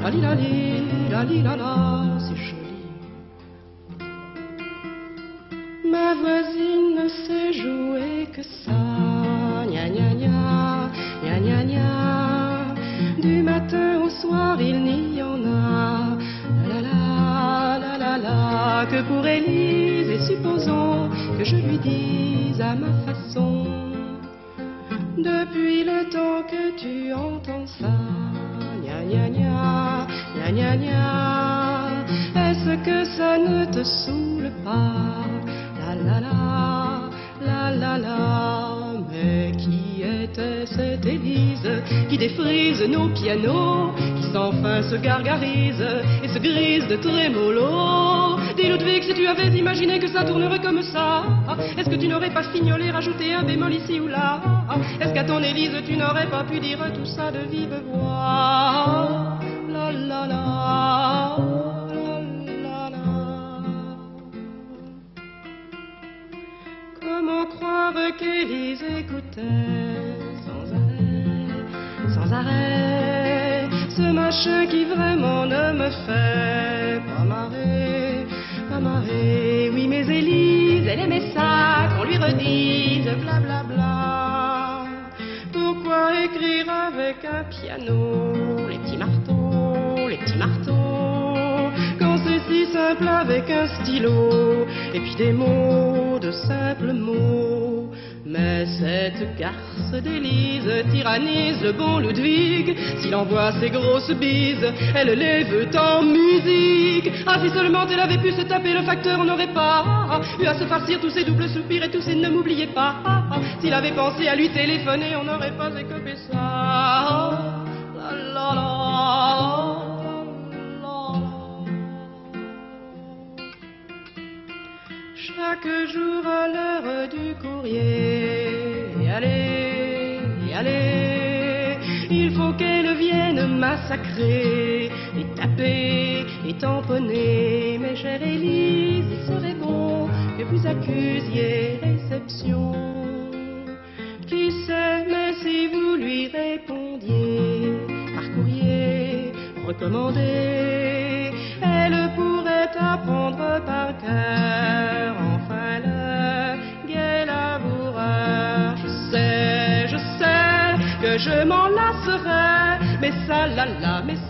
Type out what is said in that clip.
c'est joli. Ma voisine ne sait jouer que ça, gna gna gna, gna gna gna. Du matin au soir il n'y en a, la, que pour Élise, et supposons que je lui dise à ma façon. Depuis le temps que tu entends ça, gna gna gna, gna gna gna, est-ce que ça ne te saoule pas? La, mais qui était cette Élise qui défrise nos pianos, qui sans fin se gargarise et se grise de trémolo? Dis Ludwig, si tu avais imaginé que ça tournerait comme ça, est-ce que tu n'aurais pas fignolé, rajouté un bémol ici ou là? Est-ce qu'à ton Élise tu n'aurais pas pu dire tout ça de vive voix? La. Comment croire qu'Élise écoutait sans arrêt, ce machin qui vraiment ne me fait pas marrer. Oui, mais Élise, elle aimait ça, qu'on lui redise blablabla. Pourquoi écrire avec un piano les petits marteaux, quand c'est si simple avec un stylo, et puis des mots, de simples mots? Mais cette garce d'Élise tyrannise le bon Ludwig. S'il envoie ses grosses bises, elle les veut en musique. Ah, si seulement elle avait pu se taper le facteur, on n'aurait pas eu à se farcir tous ces doubles soupirs et tous ces ne m'oubliez pas. S'il avait pensé à lui téléphoner, on n'aurait pas écopé ça. La. Chaque jour à l'heure du courrier, allez, il faut qu'elle vienne massacrer, et taper, et tamponner. Mais chère Élise, il serait bon que vous accusiez réception. Qui sait, mais si vous lui répondiez par courrier recommandé, elle pourrait apprendre par cœur enfin le gai laboureur. Je sais que je m'en lasserai, mais ça, mais